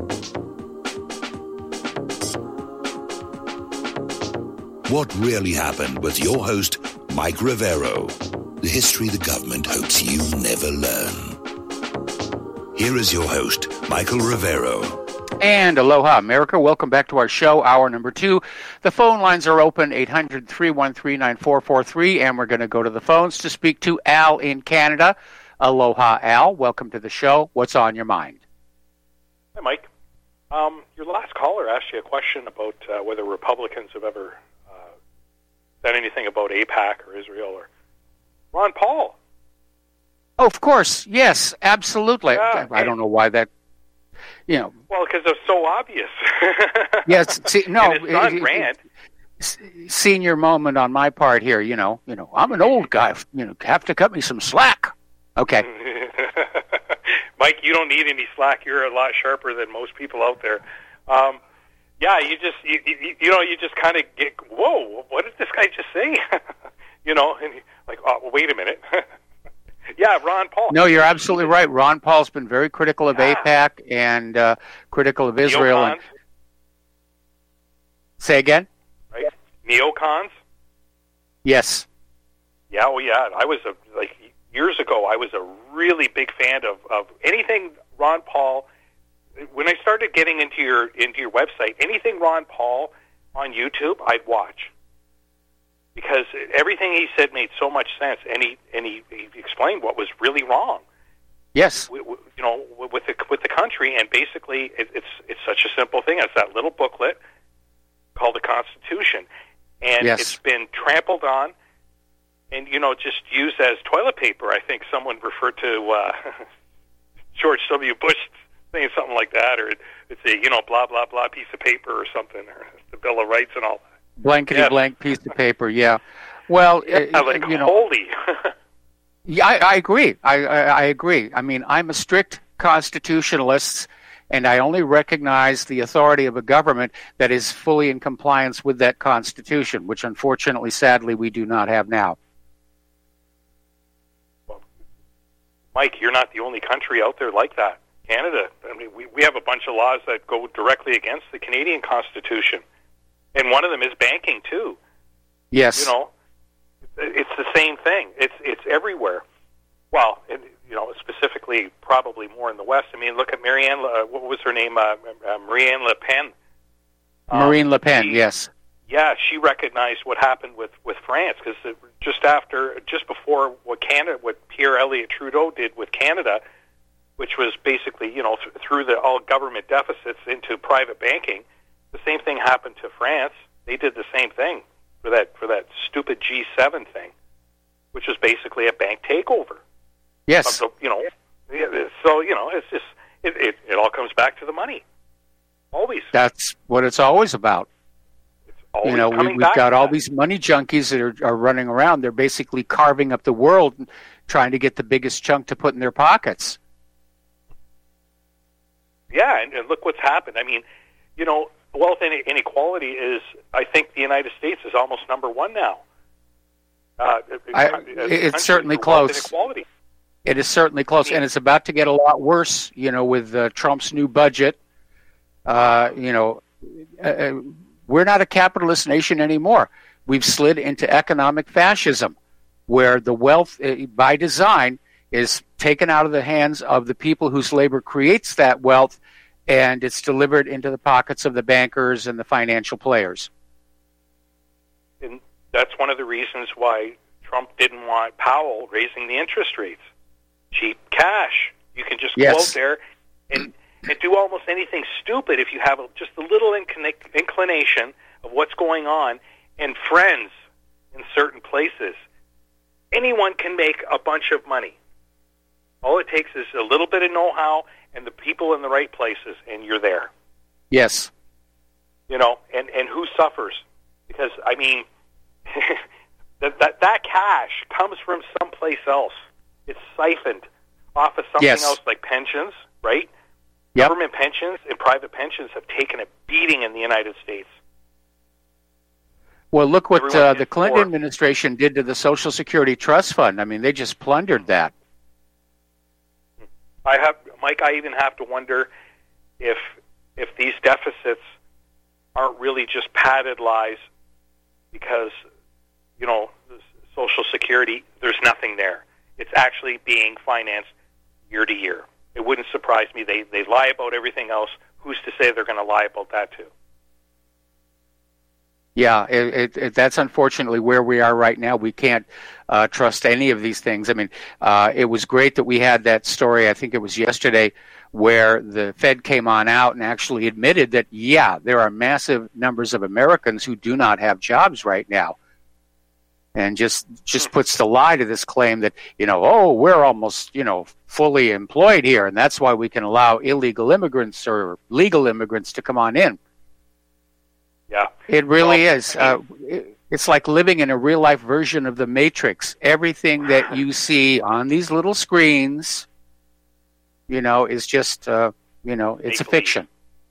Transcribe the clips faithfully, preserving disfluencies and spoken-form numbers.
What Really Happened with your host, Mike Rivero. The history the government hopes you never learn. Here is your host, Michael Rivero. And aloha, America. Welcome back to our show, hour number two. The phone lines are open, eight hundred, three one three, nine four four three, and we're going to go to the phones to speak to Al in Canada. Aloha, Al. Welcome to the show. What's on your mind? Hi, Mike. Um, your last caller asked you a question about uh, whether Republicans have ever uh, said anything about AIPAC or Israel or Ron Paul. Oh, of course. Yes, absolutely. Yeah, I don't know why that, you know. Well, because it's so obvious. Yes. See, no. And his son, it, Rand. It, senior moment on my part here, you know. You know, I'm an old guy. You know, have to cut me some slack. Okay. Mike, you don't need any slack. You're a lot sharper than most people out there. Um, yeah, you just, you, you, you know, you just kind of get, whoa, what did this guy just say? You know, and like, oh, well, wait a minute. Yeah, Ron Paul. No, you're absolutely right. Ron Paul's been very critical of yeah. AIPAC and uh, critical of Israel. Neocons. And... Say again? Right. Neocons? Yes. Yeah, well, yeah. I was, a, like, years ago, I was a really big fan of, of anything Ron Paul. When I started getting into your into your website, anything Ron Paul on YouTube, I'd watch. Because everything he said made so much sense, and he and he, he explained what was really wrong. Yes, we, we, you know, with the with the country, and basically, it, it's it's such a simple thing. It's that little booklet called the Constitution, and yes. it's been trampled on, and you know, just used as toilet paper. I think someone referred to uh, George W. Bush saying something like that, or it's a you know blah blah blah piece of paper or something, or the Bill of Rights and all that. Blankety yes. blank piece of paper, yeah. Well, yeah, uh, like, you know, holy. yeah, I, I agree. I, I, I agree. I mean, I'm a strict constitutionalist, and I only recognize the authority of a government that is fully in compliance with that Constitution, which unfortunately, sadly, we do not have now. Well, Mike, you're not the only country out there like that. Canada, I mean, we, we have a bunch of laws that go directly against the Canadian Constitution. And one of them is banking too. Yes, you know, it's the same thing. It's it's everywhere. Well, and, you know, specifically, probably more in the West. I mean, look at Marianne. Uh, what was her name? Uh, uh, Marianne Le Pen. Marine um, Le Pen. she, yes. Yeah, she recognized what happened with, with France because just after, just before what Canada, what Pierre Elliott Trudeau did with Canada, which was basically, you know, th- through the all government deficits into private banking. The same thing happened to France. They did the same thing for that for that stupid G seven thing, which was basically a bank takeover. Yes. So, you know, so you know, it's just it, it, it all comes back to the money. Always. That's what it's always about. It's always you know, we, coming we've back got to all that. these money junkies that are, are running around. They're basically carving up the world, and trying to get the biggest chunk to put in their pockets. Yeah, and, and look what's happened. I mean, you know. Wealth inequality is, I think, the United States is almost number one now. Uh, I, it's certainly close. It is certainly close, I mean, and it's about to get a lot worse. You know, with uh, Trump's new budget. Uh, you know, uh, we're not a capitalist nation anymore. We've slid into economic fascism, where the wealth, uh, by design, is taken out of the hands of the people whose labor creates that wealth, and it's delivered into the pockets of the bankers and the financial players. And that's one of the reasons why Trump didn't want Powell raising the interest rates. Cheap cash. You can just yes. go out there and, and do almost anything stupid if you have a, just a little inclina- inclination of what's going on, and friends in certain places. Anyone can make a bunch of money. All it takes is a little bit of know-how and the people in the right places, and you're there. Yes. You know, and, and who suffers? Because, I mean, that, that that cash comes from someplace else. It's siphoned off of something yes. else like pensions, right? Yep. Government pensions and private pensions have taken a beating in the United States. Well, look what uh, the Clinton more. administration did to the Social Security Trust Fund. I mean, they just plundered that. I have, Mike, I even have to wonder if if these deficits aren't really just padded lies because, you know, Social Security, there's nothing there. It's actually being financed year to year. It wouldn't surprise me. They they lie about everything else. Who's to say they're going to lie about that too? Yeah, it, it, it, that's unfortunately where we are right now. We can't uh, trust any of these things. I mean, uh, it was great that we had that story, I think it was yesterday, where the Fed came on out and actually admitted that, yeah, there are massive numbers of Americans who do not have jobs right now. And just just puts the lie to this claim that, you know, oh, we're almost, you know, fully employed here, and that's why we can allow illegal immigrants or legal immigrants to come on in. Yeah. It really well, is. Uh, it, it's like living in a real-life version of the Matrix. Everything that you see on these little screens, you know, is just, uh, you know, it's a fiction.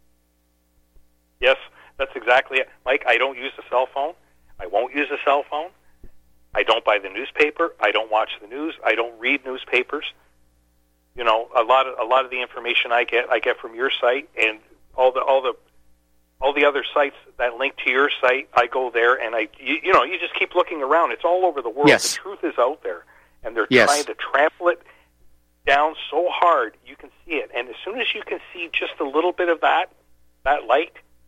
Yes, that's exactly it. Mike, I don't use a cell phone. I won't use a cell phone. I don't buy the newspaper. I don't watch the news. I don't read newspapers. You know, a lot of a lot of the information I get, I get from your site, and all the all the all the other sites that link to your site. I go there, and I, you, you know, you just keep looking around. It's all over the world. Yes. The truth is out there, and they're yes. trying to trample it down so hard you can see it. And as soon as you can see just a little bit of that, that light,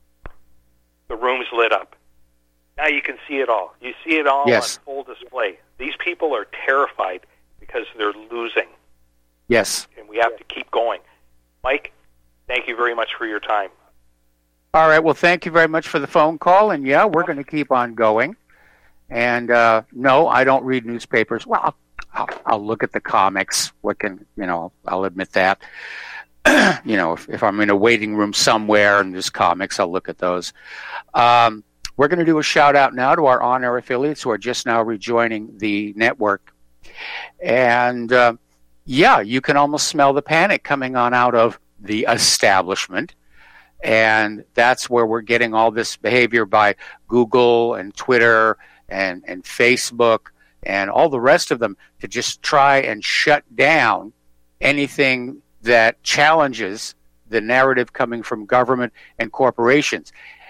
the room's lit up. Now you can see it all. You see it all yes. on full display. These people are terrified because they're losing. Yes. And we have to keep going. Mike, thank you very much for your time. All right. Well, thank you very much for the phone call. And, yeah, we're going to keep on going. And, uh, no, I don't read newspapers. Well, I'll, I'll look at the comics. What can, you know, I'll admit that. you know, if, if I'm in a waiting room somewhere and there's comics, I'll look at those. Um, We're going to do a shout-out now to our on-air affiliates who are just now rejoining the network. And, uh, yeah, you can almost smell the panic coming on out of the establishment. And that's where we're getting all this behavior by Google and Twitter and, and Facebook and all the rest of them to just try and shut down anything that challenges the narrative coming from government and corporations.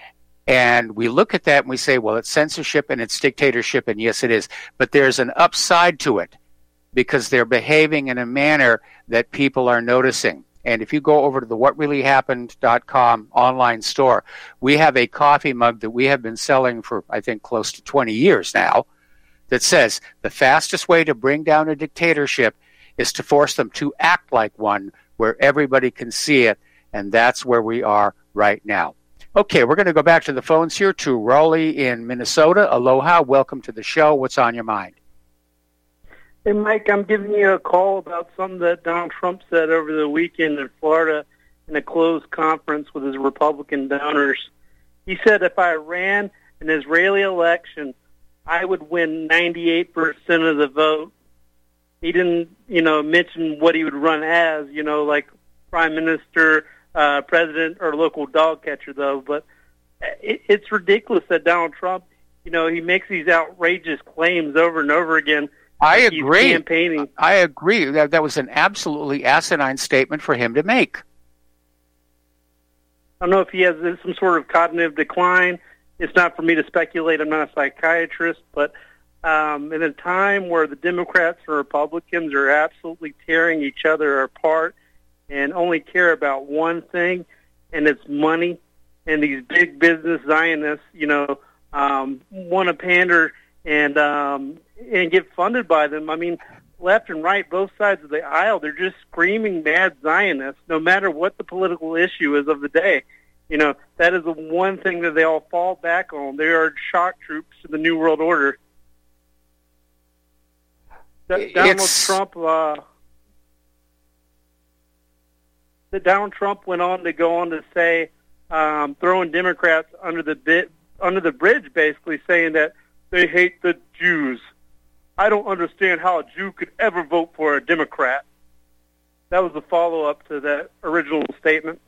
And we look at that and we say, well, it's censorship and it's dictatorship, and yes, it is. But there's an upside to it because they're behaving in a manner that people are noticing. And if you go over to the what really happened dot com online store, we have a coffee mug that we have been selling for, I think, close to twenty years now that says the fastest way to bring down a dictatorship is to force them to act like one where everybody can see it, and that's where we are right now. Okay, we're going to go back to the phones here to Raleigh in Minnesota. Aloha, welcome to the show. What's on your mind? Hey, Mike, I'm giving you a call about something that Donald Trump said over the weekend in Florida in a closed conference with his Republican donors. He said if I ran an Israeli election, I would win ninety-eight percent of the vote. He didn't, you know, mention what he would run as, you know, like prime minister, Uh, president, or local dog catcher, though. But it, it's ridiculous that Donald Trump, you know, he makes these outrageous claims over and over again. I like agree. He's campaigning. I agree. That, that was an absolutely asinine statement for him to make. I don't know if he has some sort of cognitive decline. It's not for me to speculate. I'm not a psychiatrist. But um, in a time where the Democrats and Republicans are absolutely tearing each other apart and only care about one thing, and it's money. And these big business Zionists, you know, um, want to pander and um, and get funded by them. I mean, left and right, both sides of the aisle, they're just screaming mad Zionists, no matter what the political issue is of the day. You know, that is the one thing that they all fall back on. They are shock troops to the New World Order. D- Donald it's... Trump... Uh, that Donald Trump went on to go on to say, um, throwing Democrats under the bit, under the bridge, basically saying that they hate the Jews. I don't understand how a Jew could ever vote for a Democrat. That was the follow-up to that original statement.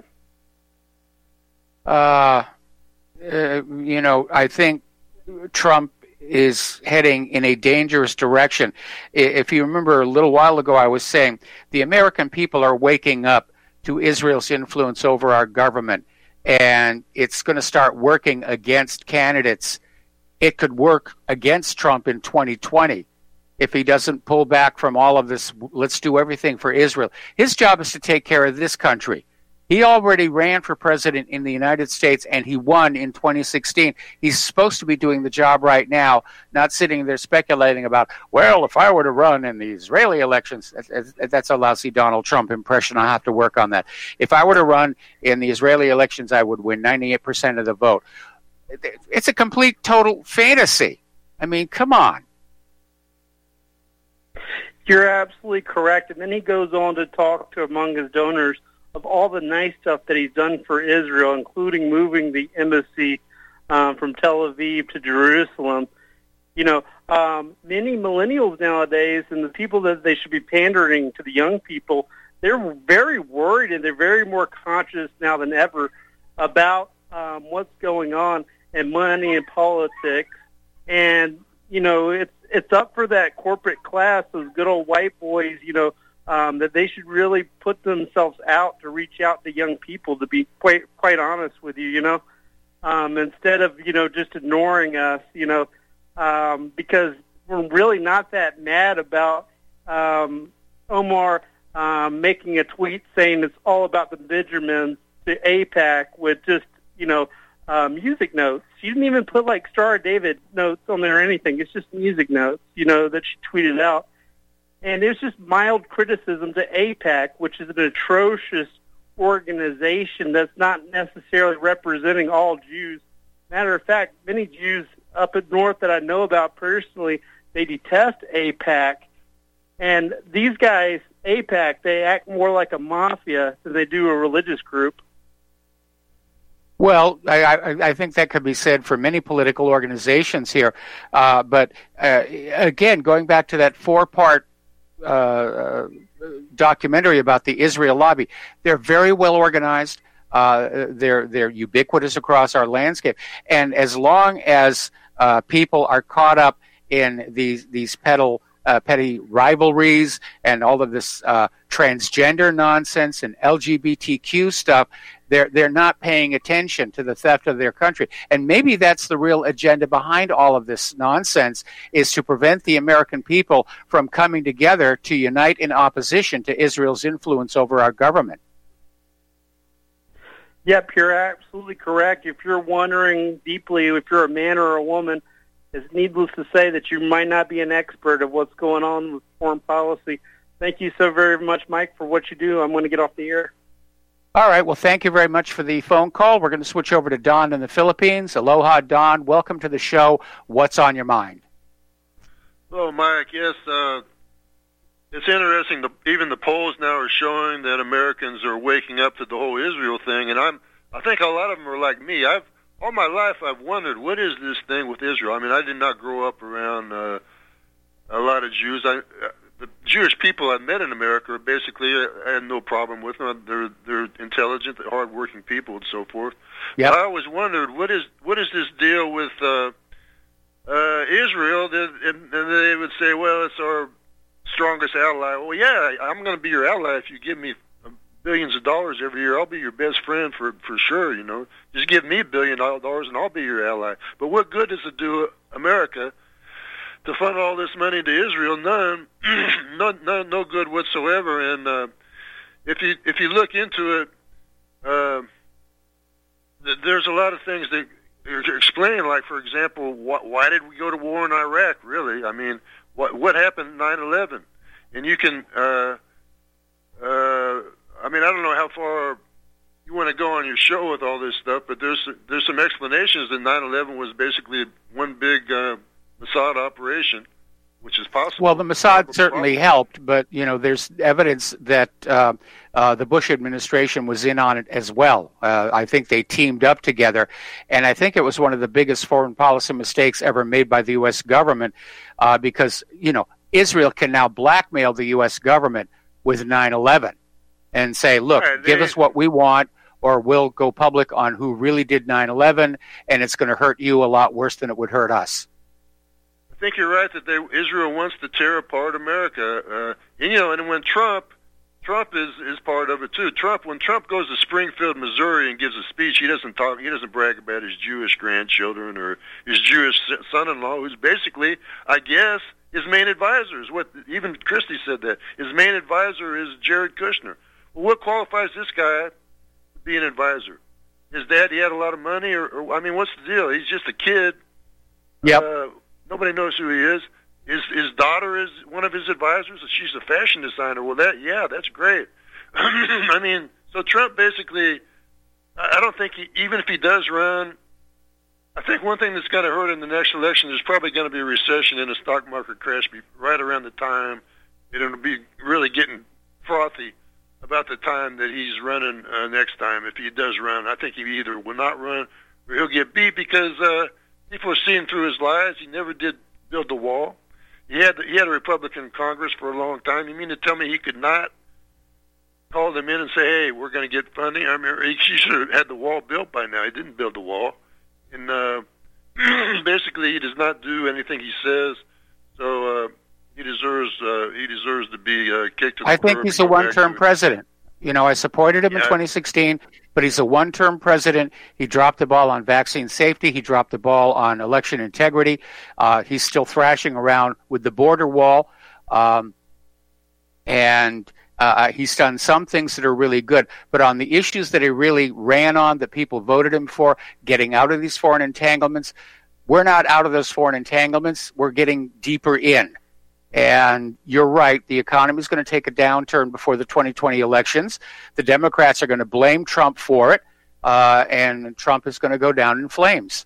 Uh, uh, you know, I think Trump is heading in a dangerous direction. If you remember a little while ago, I was saying the American people are waking up to Israel's influence over our government. and it's going to start working against candidates. It could work against Trump in twenty twenty if he doesn't pull back from all of this. Let's do everything for Israel. His job is to take care of this country. He already ran for president in the United States, and he won in twenty sixteen. He's supposed to be doing the job right now, not sitting there speculating about, well, if I were to run in the Israeli elections, that's a lousy Donald Trump impression. I'll have to work on that. If I were to run in the Israeli elections, I would win ninety-eight percent of the vote. It's a complete, total fantasy. I mean, come on. You're absolutely correct. And then he goes on to talk to among his donors of all the nice stuff that he's done for Israel, including moving the embassy um, from Tel Aviv to Jerusalem. You know, um, many millennials nowadays and the people that they should be pandering to the young people, they're very worried and they're very more conscious now than ever about um, what's going on in money and politics. And, you know, it's, it's up for that corporate class, those good old white boys, you know, Um, that they should really put themselves out to reach out to young people, to be quite quite honest with you, you know, um, instead of, you know, just ignoring us, you know, um, because we're really not that mad about um, Omar um, making a tweet saying it's all about the Benjamins to AIPAC with just, you know, uh, music notes. She didn't even put, like, Star of David notes on there or anything. It's just music notes, you know, that she tweeted out. And it's just mild criticism to AIPAC, which is an atrocious organization that's not necessarily representing all Jews. Matter of fact, many Jews up at north that I know about personally, they detest AIPAC. And these guys, AIPAC, they act more like a mafia than they do a religious group. Well, I, I, I think that could be said for many political organizations here. Uh, but uh, again, going back to that four-part Uh, documentary about the Israel lobby. They're very well organized. Uh, they're they're ubiquitous across our landscape. And as long as uh, people are caught up in these these pedal, uh, petty rivalries and all of this uh, transgender nonsense and L G B T Q stuff, they're they're not paying attention to the theft of their country. And maybe that's the real agenda behind all of this nonsense, is to prevent the American people from coming together to unite in opposition to Israel's influence over our government. Yep, you're absolutely correct. If you're wondering deeply if you're a man or a woman, it's needless to say that you might not be an expert of what's going on with foreign policy. Thank you so very much, Mike, for what you do. I'm going to get off the air. All right. Well, thank you very much for the phone call. We're going to switch over to Don in the Philippines. Aloha, Don. Welcome to the show. What's on your mind? Hello, Mike. Yes, uh, it's interesting. The, even the polls now are showing that Americans are waking up to the whole Israel thing, and I'm. I think a lot of them are like me. I've all my life I've wondered, what is this thing with Israel? I mean, I did not grow up around uh, a lot of Jews. I. Uh, The Jewish people I met in America are basically, I had no problem with them. They're they're intelligent, hard-working people, and so forth. Yep. But I always wondered, what is what is this deal with uh, uh, Israel? That, and, and they would say, well, it's our strongest ally. Well, yeah, I'm going to be your ally if you give me billions of dollars every year. I'll be your best friend for for sure. You know, just give me a billion dollars and I'll be your ally. But what good does it do America to fund all this money to Israel? None, no, no, no good whatsoever. And uh, if you if you look into it, uh, th- there's a lot of things that are explained. Like, for example, wh- why did we go to war in Iraq? Really, I mean, what what happened nine eleven? And you can, uh, uh, I mean, I don't know how far you want to go on your show with all this stuff, but there's there's some explanations that nine eleven was basically one big uh, Mossad operation, which is possible. Well, the Mossad certainly helped, but, you know, there's evidence that uh, uh, the Bush administration was in on it as well. Uh, I think they teamed up together, and I think it was one of the biggest foreign policy mistakes ever made by the U S government uh, because, you know, Israel can now blackmail the U S government with nine eleven and say, look, right, they, give us what we want, or we'll go public on who really did nine eleven, and it's going to hurt you a lot worse than it would hurt us. I think you're right that they, Israel wants to tear apart America. Uh, and, you know, and when Trump Trump is, is part of it too. Trump, when Trump goes to Springfield, Missouri, and gives a speech, he doesn't talk. He doesn't brag about his Jewish grandchildren or his Jewish son-in-law, who's basically, I guess, his main advisor. Is what even Christie said that his main advisor is Jared Kushner. Well, what qualifies this guy to be an advisor? His dad, he had a lot of money, or, or I mean, what's the deal? He's just a kid. Yep. Uh, nobody knows who he is. His his daughter is one of his advisors. She's a fashion designer. Well, that yeah, that's great. I mean, so Trump basically, I don't think he, even if he does run, I think one thing that's going to hurt in the next election is probably going to be a recession and a stock market crash right around the time. It'll be really getting frothy about the time that he's running uh, next time. If he does run, I think he either will not run or he'll get beat because uh, people are seeing through his lies. He never did build the wall. He had he had a Republican Congress for a long time. You mean to tell me he could not call them in and say, "Hey, we're going to get funding"? I mean, he should have had the wall built by now. He didn't build the wall, and uh, basically, he does not do anything he says. So uh, he deserves uh, he deserves to be uh, kicked to the I curb. think he's a one-term president. You know, I supported him Yeah. in twenty sixteen, but he's a one-term president. He dropped the ball on vaccine safety. He dropped the ball on election integrity. Uh, he's still thrashing around with the border wall. Um, and uh, he's done some things that are really good. But on the issues that he really ran on, that people voted him for, getting out of these foreign entanglements, we're not out of those foreign entanglements. We're getting deeper in. And you're right, the economy is going to take a downturn before the twenty twenty elections. The Democrats are going to blame Trump for it, uh, and Trump is going to go down in flames.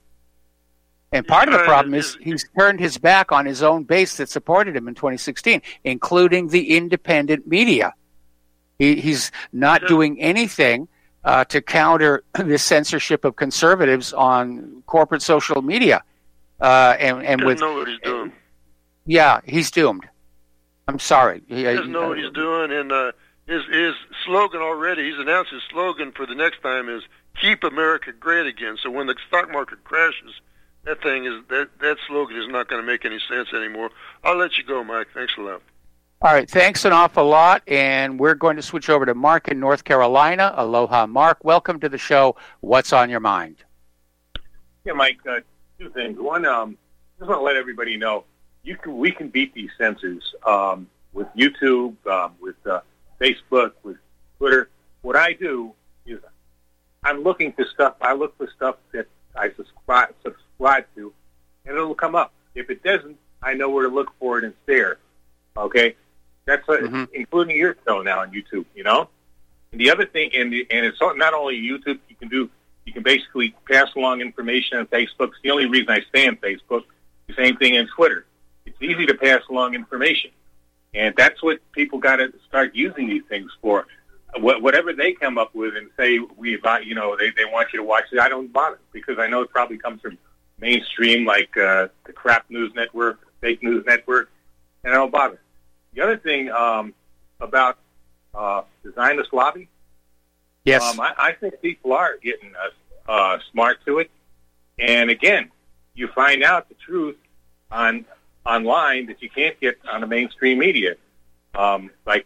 And part of the problem is he's turned his back on his own base that supported him in twenty sixteen, including the independent media. He, he's not doing anything uh, to counter the censorship of conservatives on corporate social media. Uh, and and He with doesn't know what he's doing. Yeah, he's doomed. I'm sorry. He doesn't know what he's doing, and uh, his his slogan already, he's announced his slogan for the next time is "Keep America Great Again." So when the stock market crashes, that thing is that that slogan is not going to make any sense anymore. I'll let you go, Mike. Thanks a lot. All right, thanks an awful lot, and we're going to switch over to Mark in North Carolina. Aloha, Mark. Welcome to the show. What's on your mind? Yeah, Mike, uh, two things. One, um, just want to let everybody know, you can we can beat these censors um, with YouTube, um, with uh, Facebook, with Twitter. What I do is I'm looking for stuff. I look for stuff that I subscribe, subscribe to, and it'll come up. If it doesn't, I know where to look for it and it's there. Okay? That's what, mm-hmm. including your show now on YouTube, you know? And the other thing, and, and it's not only YouTube, you can do, you can basically pass along information on Facebook. It's the only reason I stay on Facebook. The same thing on Twitter. It's easy to pass along information. And that's what people got to start using these things for. Wh- whatever they come up with and say, we about, you know, they, they want you to watch it, I don't bother, because I know it probably comes from mainstream, like uh, the crap news network, fake news network, and I don't bother. The other thing um, about uh, the Zionist lobby, yes, um, I, I think people are getting uh, uh, smart to it. And again, you find out the truth on online that you can't get on the mainstream media. Um, like,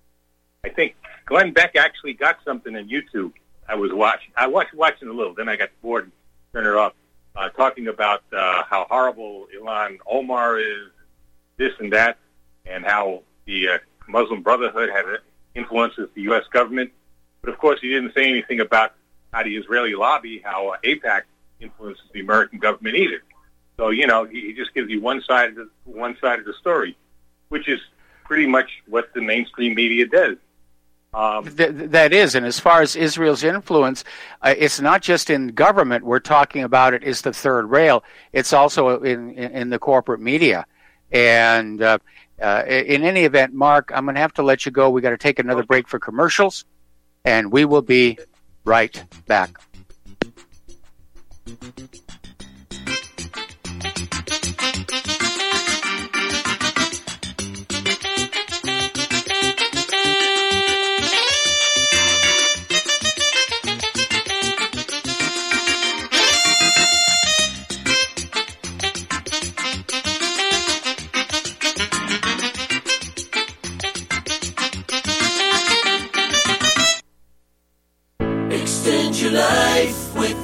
I think Glenn Beck actually got something on YouTube. I was watching. I watched watching a little. Then I got bored and turned it off. Uh, talking about uh, how horrible Ilhan Omar is, this and that, and how the uh, Muslim Brotherhood had influences the U S government. But of course, he didn't say anything about how the Israeli lobby, how uh, AIPAC influences the American government either. So, you know, he, he just gives you one side of the, one side of the story, which is pretty much what the mainstream media does. Um, Th- that is, and as far as Israel's influence, uh, it's not just in government. We're talking about it is the third rail. It's also in, in, in the corporate media. And uh, uh, in any event, Mark, I'm going to have to let you go. We got to take another break for commercials, and we will be right back. Extend your life with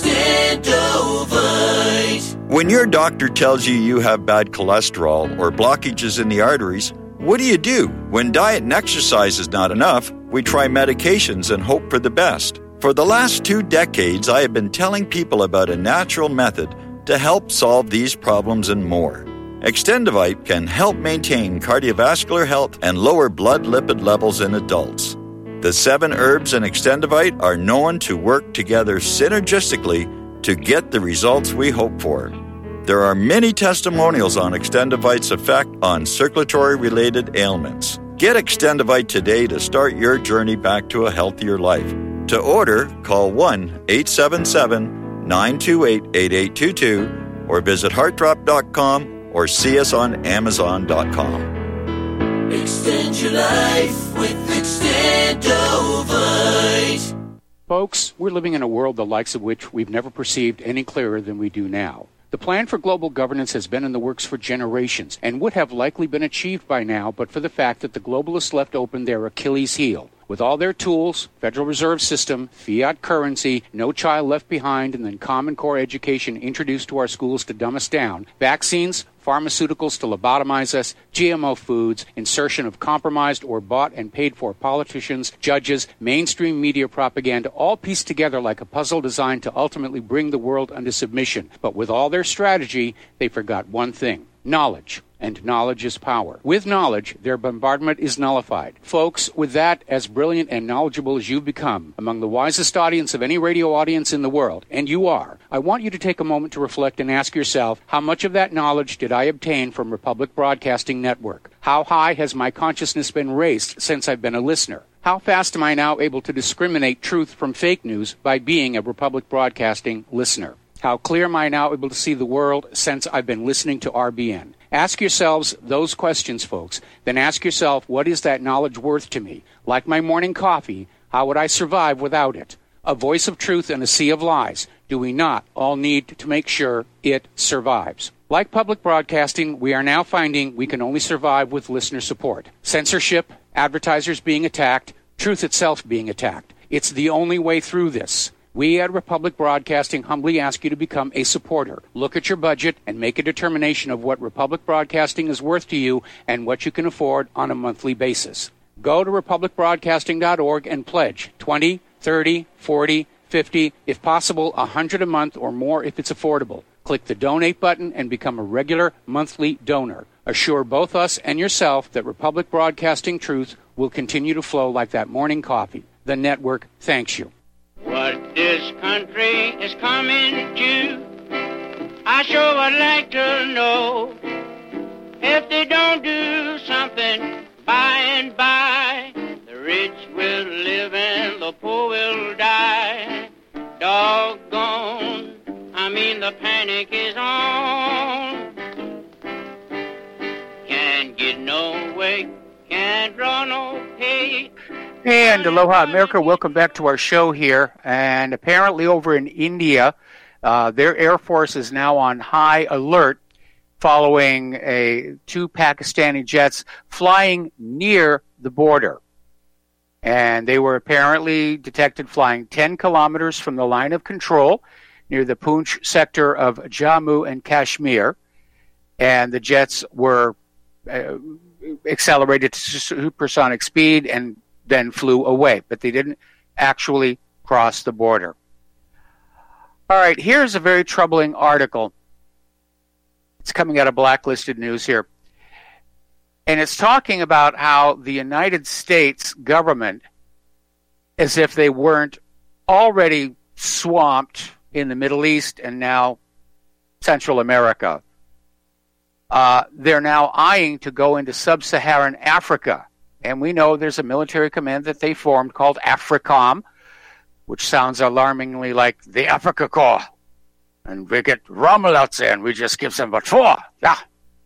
Extendovite. When your doctor tells you you have bad cholesterol or blockages in the arteries, what do you do? When diet and exercise is not enough, we try medications and hope for the best. For the last two decades, I have been telling people about a natural method to help solve these problems and more. Extendovite can help maintain cardiovascular health and lower blood lipid levels in adults. The seven herbs in Extendovite are known to work together synergistically to get the results we hope for. There are many testimonials on Extendovite's effect on circulatory-related ailments. Get Extendovite today to start your journey back to a healthier life. To order, call one eight seven seven, nine two eight, eight eight two two or visit heart drop dot com or see us on amazon dot com. Extend your life with Extendovite. Folks, we're living in a world the likes of which we've never perceived any clearer than we do now. The plan for global governance has been in the works for generations and would have likely been achieved by now but for the fact that the globalists left open their Achilles heel. With all their tools, Federal Reserve System, fiat currency, no child left behind, and then Common Core education introduced to our schools to dumb us down, vaccines, pharmaceuticals to lobotomize us, G M O foods, insertion of compromised or bought and paid for politicians, judges, mainstream media propaganda, all pieced together like a puzzle designed to ultimately bring the world under submission. But with all their strategy, they forgot one thing: knowledge. And knowledge is power. With knowledge, their bombardment is nullified. Folks, with that, as brilliant and knowledgeable as you've become, among the wisest audience of any radio audience in the world, and you are, I want you to take a moment to reflect and ask yourself, how much of that knowledge did I obtain from Republic Broadcasting Network? How high has my consciousness been raised since I've been a listener? How fast am I now able to discriminate truth from fake news by being a Republic Broadcasting listener? How clear am I now able to see the world since I've been listening to R B N? Ask yourselves those questions, folks. Then ask yourself, what is that knowledge worth to me? Like my morning coffee, how would I survive without it? A voice of truth in a sea of lies. Do we not all need to make sure it survives? Like public broadcasting, we are now finding we can only survive with listener support. Censorship, advertisers being attacked, truth itself being attacked. It's the only way through this. We at Republic Broadcasting humbly ask you to become a supporter. Look at your budget and make a determination of what Republic Broadcasting is worth to you and what you can afford on a monthly basis. Go to republic broadcasting dot org and pledge twenty, thirty, forty, fifty, if possible one hundred a month or more if it's affordable. Click the donate button and become a regular monthly donor. Assure both us and yourself that Republic Broadcasting truth will continue to flow like that morning coffee. The network thanks you. What this country is coming to, I sure would like to know. If they don't do something by and by, the rich will live and the poor will die. Doggone, I mean the panic is on. Can't get no way, can't draw no pay. And aloha, America. Welcome back to our show here. And apparently over in India, uh, their Air Force is now on high alert following a two Pakistani jets flying near the border. And they were apparently detected flying ten kilometers from the line of control near the Poonch sector of Jammu and Kashmir. And the jets were uh, accelerated to supersonic speed and then flew away, but they didn't actually cross the border. All right, here's a very troubling article. It's coming out of Blacklisted News here. And it's talking about how the United States government, as if they weren't already swamped in the Middle East and now Central America, uh, they're now eyeing to go into sub-Saharan Africa. And we know there's a military command that they formed called AFRICOM, which sounds alarmingly like the Africa Corps. And we get Rommel out there and we just give them what for. Yeah.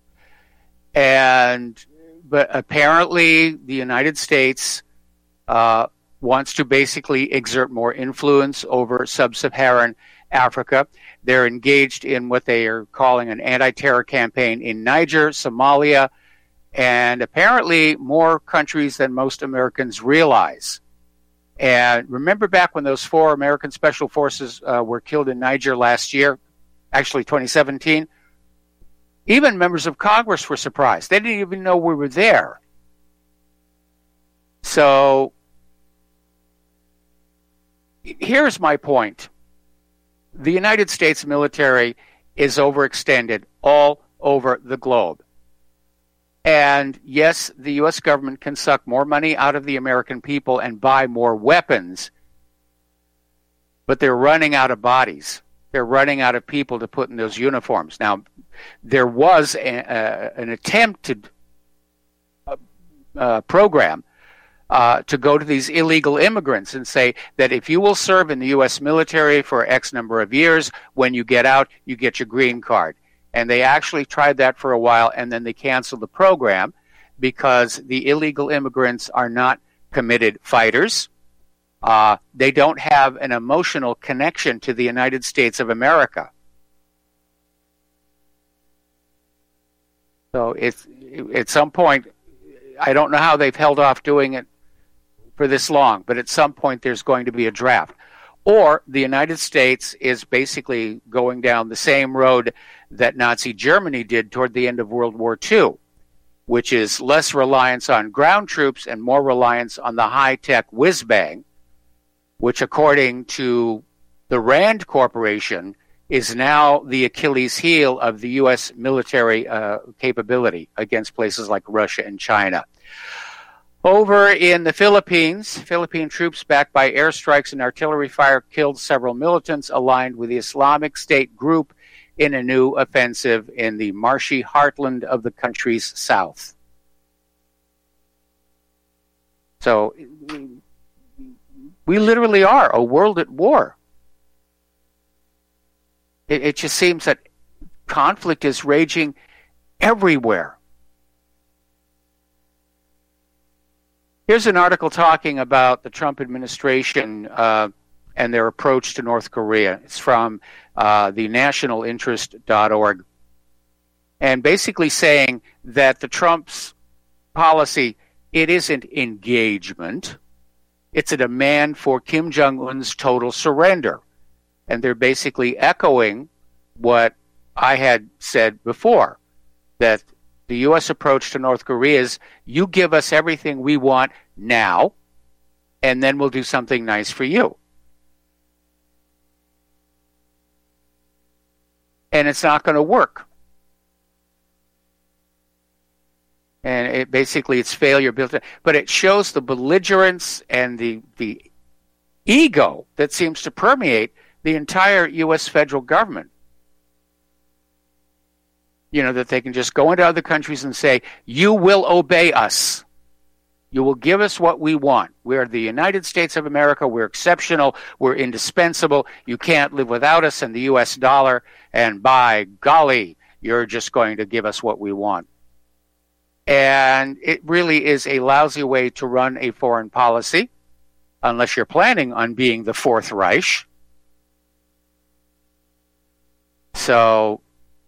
And, but apparently the United States uh, wants to basically exert more influence over sub-Saharan Africa. They're engaged in what they are calling an anti-terror campaign in Niger, Somalia, and apparently more countries than most Americans realize. And remember back when those four American Special Forces uh, were killed in Niger last year, actually twenty seventeen? Even members of Congress were surprised. They didn't even know we were there. So here's my point. The United States military is overextended all over the globe. And yes, the U S government can suck more money out of the American people and buy more weapons, but they're running out of bodies. They're running out of people to put in those uniforms. Now, there was a, a, an attempted uh, uh, program uh, to go to these illegal immigrants and say that if you will serve in the U S military for X number of years, when you get out, you get your green card. And they actually tried that for a while, and then they canceled the program because the illegal immigrants are not committed fighters. Uh, they don't have an emotional connection to the United States of America. So it's, at some point, I don't know how they've held off doing it for this long, but at some point there's going to be a draft. Or the United States is basically going down the same road that Nazi Germany did toward the end of World War Two, which is less reliance on ground troops and more reliance on the high-tech whiz-bang, which according to the Rand Corporation is now the Achilles heel of the U S military uh, capability against places like Russia and China. Over in the Philippines, Philippine troops backed by airstrikes and artillery fire killed several militants aligned with the Islamic State group in a new offensive in the marshy heartland of the country's south. So we literally are a world at war. It, it just seems that conflict is raging everywhere. Here's an article talking about the Trump administration uh, and their approach to North Korea. It's from uh, the national interest dot org. And basically saying that the Trump's policy, it isn't engagement. It's a demand for Kim Jong-un's total surrender. And they're basically echoing what I had said before, that the U S approach to North Korea is, you give us everything we want now, and then we'll do something nice for you. And it's not going to work. And it basically, it's failure built in. But it shows the belligerence and the the ego that seems to permeate the entire U S federal government. You know, that they can just go into other countries and say, you will obey us. You will give us what we want. We're the United States of America. We're exceptional. We're indispensable. You can't live without us and the U S dollar. And by golly, you're just going to give us what we want. And it really is a lousy way to run a foreign policy, unless you're planning on being the Fourth Reich. So,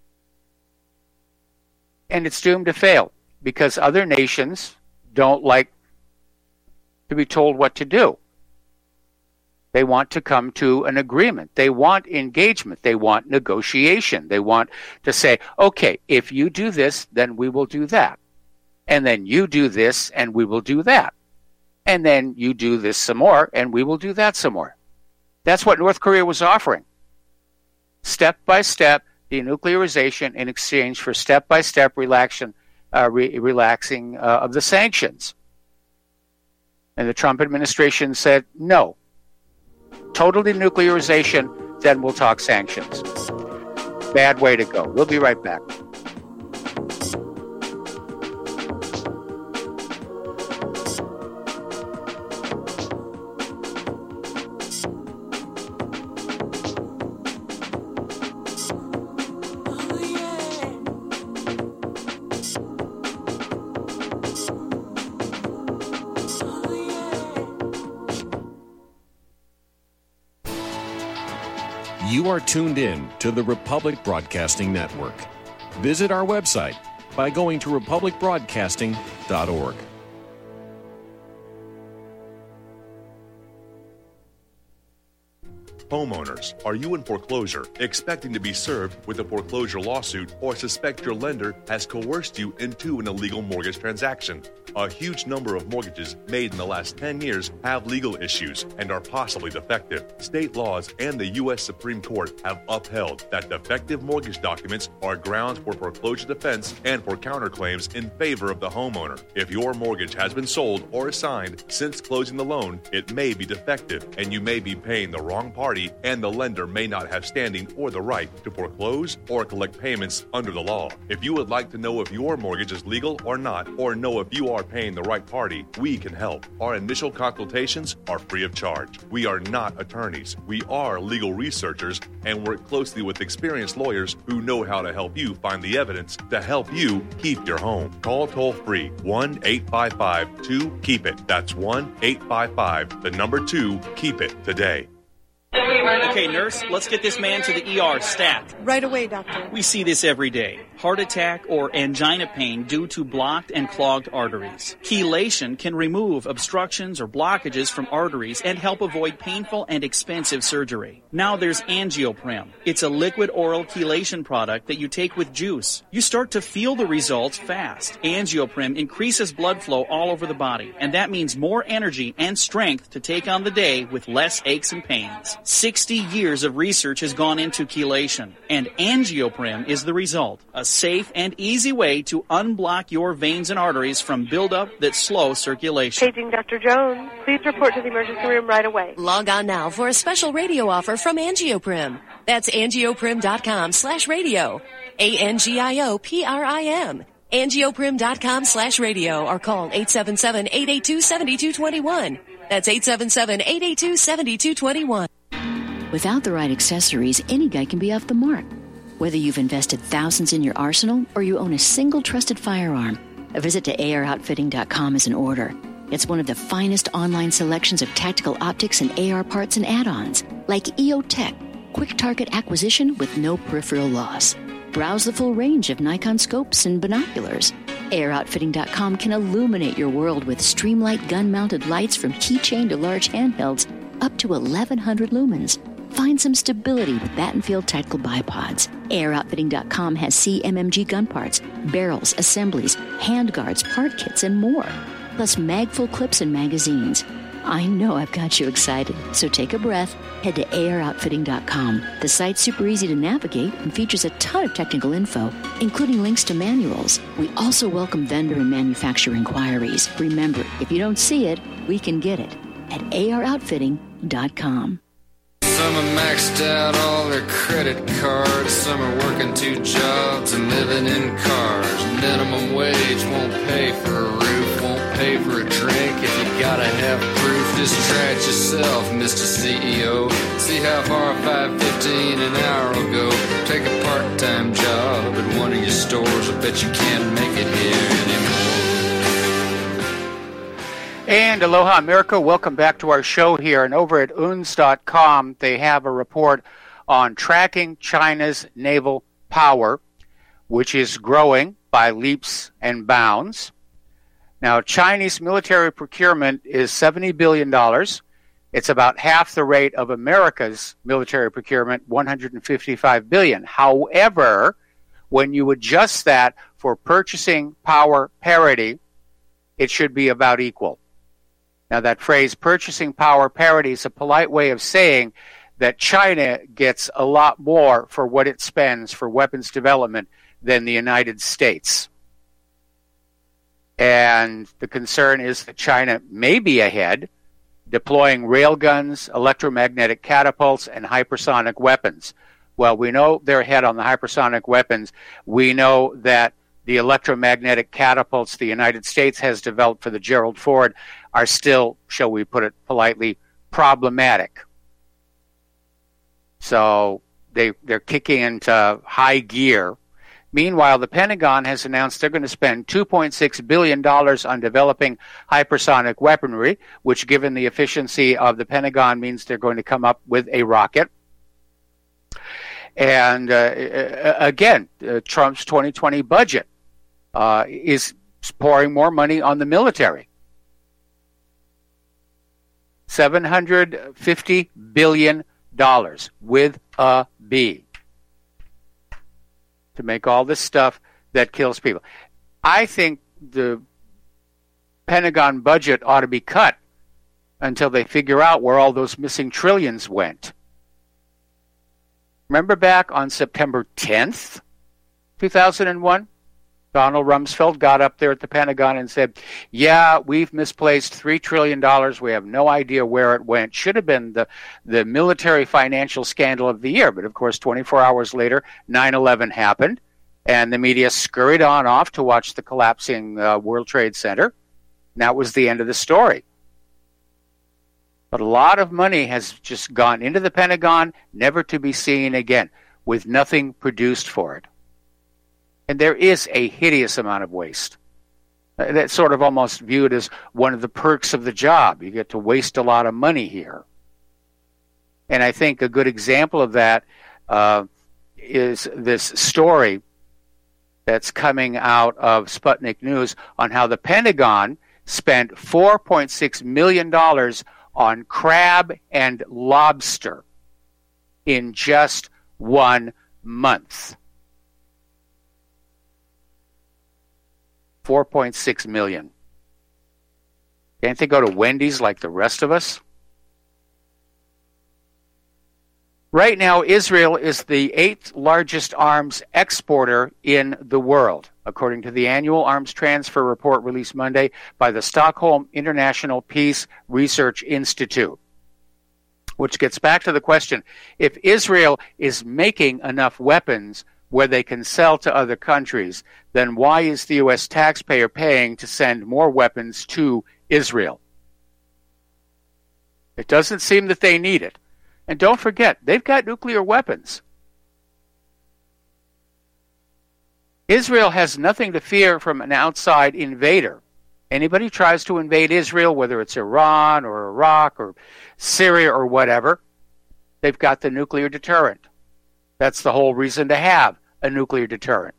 and it's doomed to fail because other nations don't like to be told what to do. They want to come to an agreement. They want engagement. They want negotiation. They want to say, okay, if you do this, then we will do that. And then you do this, and we will do that. And then you do this some more, and we will do that some more. That's what North Korea was offering. Step by step, denuclearization in exchange for step-by-step relaxation, uh, re- relaxing uh, of the sanctions. And the Trump administration said, no. Total denuclearization, then we'll talk sanctions. Bad way to go. We'll be right back. You are tuned in to the Republic Broadcasting Network. Visit our website by going to republic broadcasting dot org. Homeowners, are you in foreclosure, expecting to be served with a foreclosure lawsuit, or suspect your lender has coerced you into an illegal mortgage transaction? A huge number of mortgages made in the last ten years have legal issues and are possibly defective. State laws and the U S Supreme Court have upheld that defective mortgage documents are grounds for foreclosure defense and for counterclaims in favor of the homeowner. If your mortgage has been sold or assigned since closing the loan, it may be defective and you may be paying the wrong party, and the lender may not have standing or the right to foreclose or collect payments under the law. If you would like to know if your mortgage is legal or not, or know if you are paying the right party, we can help. Our initial consultations are free of charge. We are not attorneys. We are legal researchers and work closely with experienced lawyers who know how to help you find the evidence to help you keep your home. Call toll free one eight five five two keep it. That's one eight five five, the number two, keep it today. Okay, nurse, let's get this man to the E R stat. Right away, doctor. We see this every day. Heart attack or angina pain due to blocked and clogged arteries. Chelation can remove obstructions or blockages from arteries and help avoid painful and expensive surgery. Now there's Angioprim. It's a liquid oral chelation product that you take with juice. You start to feel the results fast. Angioprim increases blood flow all over the body, and that means more energy and strength to take on the day with less aches and pains. sixty years of research has gone into chelation, and Angioprim is the result. A safe and easy way to unblock your veins and arteries from buildup that slow circulation. Paging Doctor Jones. Please report to the emergency room right away. Log on now for a special radio offer from Angioprim. That's angioprim.com slash radio. A N G I O P R I M. angioprim.com slash radio or call eight seven seven, eight eight two, seven two two one. That's eight seven seven, eight eight two, seven two two one. Without the right accessories, any guy can be off the mark. Whether you've invested thousands in your arsenal or you own a single trusted firearm, a visit to A R outfitting dot com is in order. It's one of the finest online selections of tactical optics and A R parts and add-ons, like E O Tech, quick target acquisition with no peripheral loss. Browse the full range of Nikon scopes and binoculars. A R outfitting dot com can illuminate your world with Streamlight gun-mounted lights from keychain to large handhelds up to eleven hundred lumens. Find some stability with Battenfield Tactical Bipods. A R outfitting dot com has C M M G gun parts, barrels, assemblies, handguards, part kits, and more. Plus mag-full clips and magazines. I know I've got you excited, so take a breath. Head to A R outfitting dot com. The site's super easy to navigate and features a ton of technical info, including links to manuals. We also welcome vendor and manufacturer inquiries. Remember, if you don't see it, we can get it at A R outfitting dot com. Some are maxed out all their credit cards. Some are working two jobs and living in cars. Minimum wage won't pay for a roof, won't pay for a drink. If you gotta have proof, just try it yourself, Mister C E O. See how far five fifteen an hour will go. Take a part-time job at one of your stores. I bet you can't make it here anymore. And aloha, America. Welcome back to our show here. And over at U N S dot com, they have a report on tracking China's naval power, which is growing by leaps and bounds. Now, Chinese military procurement is seventy billion dollars. It's about half the rate of America's military procurement, one hundred fifty-five billion dollars. However, when you adjust that for purchasing power parity, it should be about equal. Now, that phrase, purchasing power parity, is a polite way of saying that China gets a lot more for what it spends for weapons development than the United States. And the concern is that China may be ahead, deploying railguns, electromagnetic catapults, and hypersonic weapons. Well, we know they're ahead on the hypersonic weapons. We know that the electromagnetic catapults the United States has developed for the Gerald Ford are still, shall we put it politely, problematic. So they, they're kicking into high gear. Meanwhile, the Pentagon has announced they're going to spend two point six billion dollars on developing hypersonic weaponry, which, given the efficiency of the Pentagon, means they're going to come up with a rocket. And uh, again, uh, Trump's twenty twenty budget uh, is pouring more money on the military. seven hundred fifty billion dollars with a B to make all this stuff that kills people. I think the Pentagon budget ought to be cut until they figure out where all those missing trillions went. Remember back on September tenth, two thousand one? Donald Rumsfeld got up there at the Pentagon and said, yeah, we've misplaced three trillion dollars. We have no idea where it went. Should have been the, the military financial scandal of the year. But, of course, twenty-four hours later, nine eleven happened, and the media scurried on off to watch the collapsing uh, World Trade Center. And that was the end of the story. But a lot of money has just gone into the Pentagon, never to be seen again, with nothing produced for it. And there is a hideous amount of waste. That's sort of almost viewed as one of the perks of the job. You get to waste a lot of money here. And I think a good example of that uh, is this story that's coming out of Sputnik News on how the Pentagon spent four point six million dollars on crab and lobster in just one month. four point six million dollars. Can't they go to Wendy's like the rest of us? Right now, Israel is the eighth largest arms exporter in the world, according to the annual arms transfer report released Monday by the Stockholm International Peace Research Institute. Which gets back to the question, if Israel is making enough weapons where they can sell to other countries, then why is the U S taxpayer paying to send more weapons to Israel? It doesn't seem that they need it. And don't forget, they've got nuclear weapons. Israel has nothing to fear from an outside invader. Anybody tries to invade Israel, whether it's Iran or Iraq or Syria or whatever, they've got the nuclear deterrent. That's the whole reason to have a nuclear deterrent.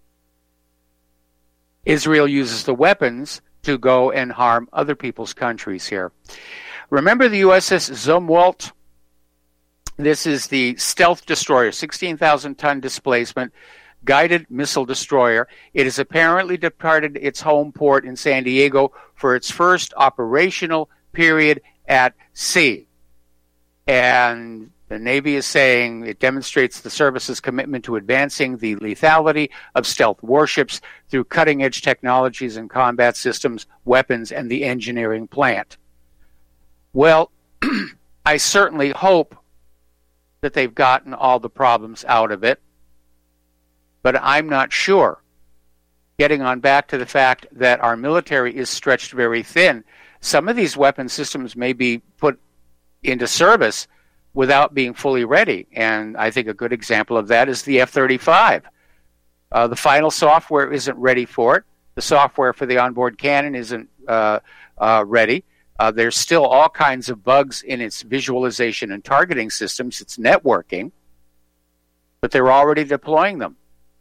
Israel uses the weapons to go and harm other people's countries here. Remember the U S S Zumwalt? This is the stealth destroyer, sixteen thousand ton displacement, guided missile destroyer. It has apparently departed its home port in San Diego for its first operational period at sea. And the Navy is saying it demonstrates the service's commitment to advancing the lethality of stealth warships through cutting-edge technologies and combat systems, weapons, and the engineering plant. Well, I certainly hope that they've gotten all the problems out of it, but I'm not sure. Getting on back to the fact that our military is stretched very thin, some of these weapon systems may be put into service without being fully ready. And I think a good example of that is the F thirty-five. Uh, the final software isn't ready for it. The software for the onboard cannon isn't uh, uh, ready. Uh, there's still all kinds of bugs in its visualization and targeting systems, its networking, but they're already deploying them.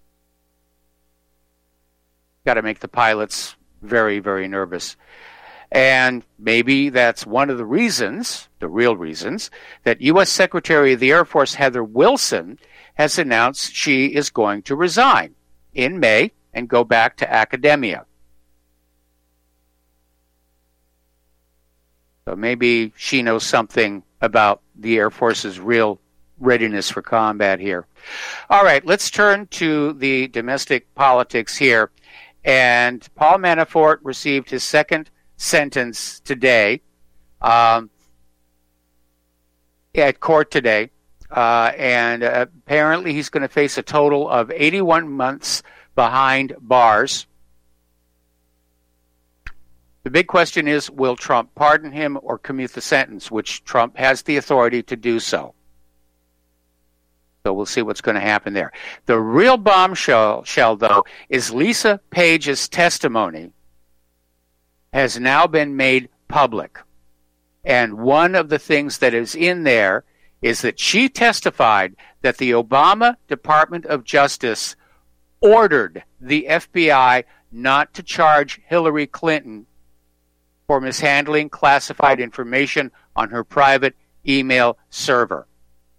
Got to make the pilots very, very nervous. And maybe that's one of the reasons, the real reasons, that U S Secretary of the Air Force Heather Wilson has announced she is going to resign in May and go back to academia. So maybe she knows something about the Air Force's real readiness for combat here. All right, let's turn to the domestic politics here. And Paul Manafort received his second sentence today, um, at court today, uh, and uh, apparently he's going to face a total of eighty-one months behind bars. The big question is, will Trump pardon him or commute the sentence, which Trump has the authority to do so. So we'll see what's going to happen there. The real bombshell, shell, though, is Lisa Page's testimony has now been made public. And one of the things that is in there is that she testified that the Obama Department of Justice ordered the F B I not to charge Hillary Clinton for mishandling classified information on her private email server.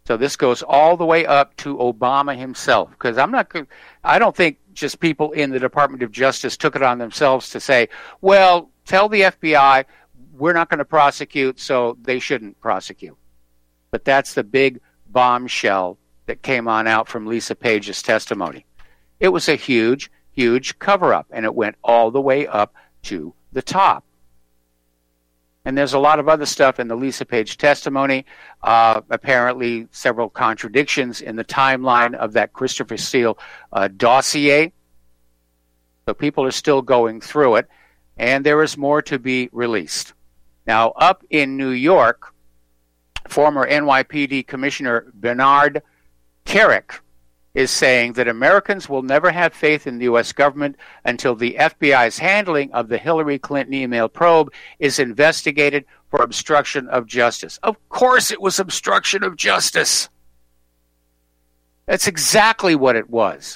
So this goes all the way up to Obama himself, because I'm not, I don't think just people in the Department of Justice took it on themselves to say, well, tell the F B I we're not going to prosecute, so they shouldn't prosecute. But that's the big bombshell that came on out from Lisa Page's testimony. It was a huge, huge cover-up, and it went all the way up to the top. And there's a lot of other stuff in the Lisa Page testimony, uh, apparently several contradictions in the timeline of that Christopher Steele uh, dossier. So people are still going through it, and there is more to be released. Now, up in New York, former N Y P D Commissioner Bernard Kerik is saying that Americans will never have faith in the U S government until the F B I's handling of the Hillary Clinton email probe is investigated for obstruction of justice. Of course it was obstruction of justice. That's exactly what it was.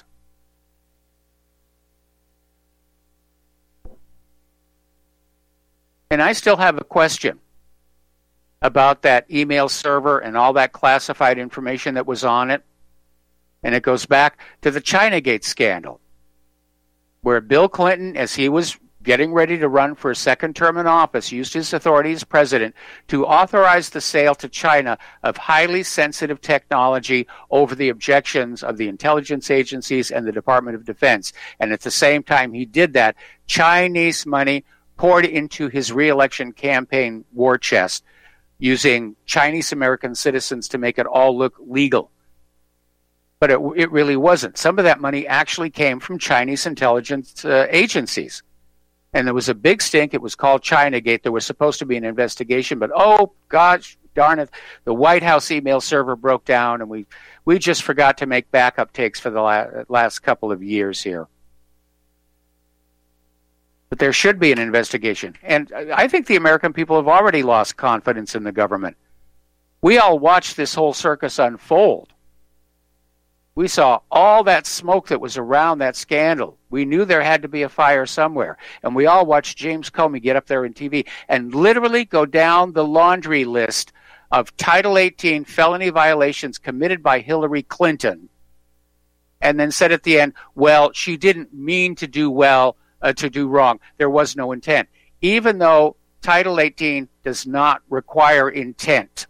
And I still have a question about that email server and all that classified information that was on it. And it goes back to the Chinagate scandal, where Bill Clinton, as he was getting ready to run for a second term in office, used his authority as president to authorize the sale to China of highly sensitive technology over the objections of the intelligence agencies and the Department of Defense. And at the same time he did that, Chinese money poured into his re-election campaign war chest, using Chinese American citizens to make it all look legal. But it, it really wasn't. Some of that money actually came from Chinese intelligence uh, agencies. And there was a big stink. It was called Chinagate. There was supposed to be an investigation, but oh, gosh darn it, the White House email server broke down, and we, we just forgot to make backup takes for the la- last couple of years here. But there should be an investigation. And I think the American people have already lost confidence in the government. We all watched this whole circus unfold. We saw all that smoke that was around that scandal. We knew there had to be a fire somewhere. And we all watched James Comey get up there on T V and literally go down the laundry list of Title eighteen felony violations committed by Hillary Clinton. And then said at the end, well, she didn't mean to do well, uh, to do wrong. There was no intent. Even though Title eighteen does not require intent.